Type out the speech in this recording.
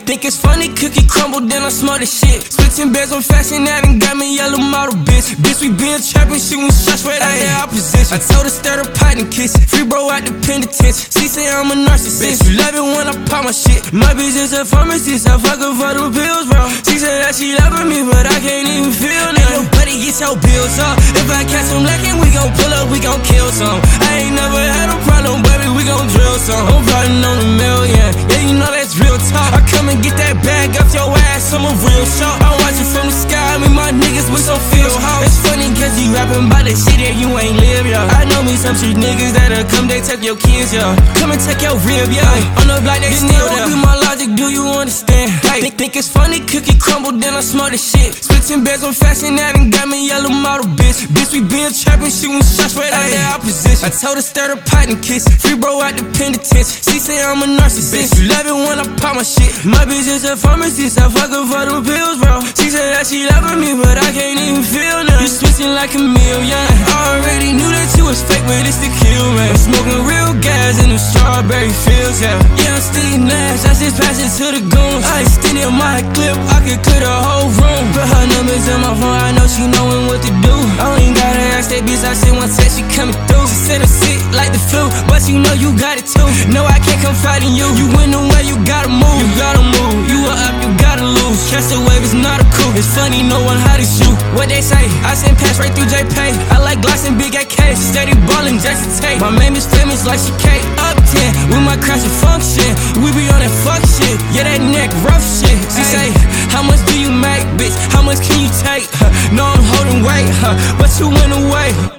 Think it's funny, cookie crumble, then I smell the shit. Switching beds on Fashion Ave and got me yellow model, bitch. Bitch, we been trapping, shooting shots right out the opposition. I told her stir the pot and kiss it. Free bro out the penitentiary. She say I'm a narcissist. You love it when I pop my shit. My bitch is a pharmacist. I fuck her for the pills, bro. She said that she loving me, but I can't even feel it. Ain't nobody get your bills up. If I catch him lacking, we gon' pull up, we gon' kill some. I ain't never had a problem, baby, we gon' drill some. I'm riding on a million, yeah, you know that's real talk. I come and get that bag off your ass, I'm a real shot. I'm watching from the sky, me my niggas with some feel. It's funny cause you rapping about the shit that you ain't live, yeah. I know me some shit niggas that'll come, they take your kids, yeah. Come and take your rib, yeah. On the block, they still there. Be my logic, do you understand? Think it's funny, cookie crumble, then I smell the shit. Switching beds on Fashion Ave and got me yellow model, bitch. Bitch, we been trapping, shooting shots right out the opposition. I told her stir the pot and kiss it. Free bro out the penitentiary. She say I'm a narcissist. You love it when I pop my shit. My bitch is a pharmacist. I fuck her for the pills, bro. She said that she loving me, but I can't even feel nothing. You switching like a million. I already knew that you was fake, but it's the kill, man. I'm smoking real gas in the strawberry fields, yeah. Yeah, I'm Steve Nash. I just pass it to the goons. I extended my clip. I could clear the whole room. Put her numbers in my phone. I know she knowing what to do. I ain't gotta ask that bitch. I sent one text, she coming through. She said I'm sick like the flu, but you know you got it too. No, I can't confide in you. You win the way, you gotta move. You gotta move. You are up, you gotta lose. Trust the wave is not a coup. It's funny, no one how to shoot. What they say? I send pass right through JPay. I like Glocks and big AK. Steady ballin' just to take. My name is famous like she K. Up 10, we might crash and function. We be on that fuck shit. Yeah, that neck rough shit. She say, how much do you make, bitch? How much can you take? No, I'm holding weight, but you went away.